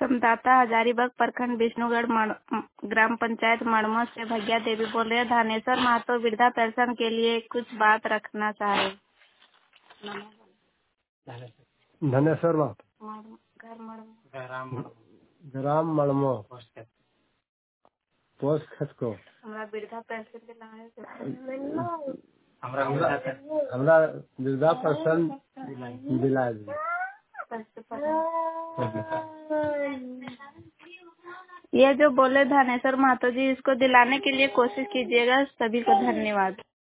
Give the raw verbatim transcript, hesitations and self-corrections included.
संदाता हजारीबाग प्रखंड विष्णुगढ़ मड़- ग्राम पंचायत मड़मो से भैया देवी बोल रहे हैं। धानेश्वर महतो वृद्धा पेंशन के लिए कुछ बात रखना चाह रहे। धनेश्वर महतो मड़- घर मड़मो ग्राम मड़मो पोस्ट खत को हमरा वृद्धा पेंशन दिलाए हमरा हमरा वृद्धा पेंशन दिलाए दी। ये जो बोले धनेश्वर महतो जी, इसको दिलाने के लिए कोशिश कीजिएगा। सभी को धन्यवाद।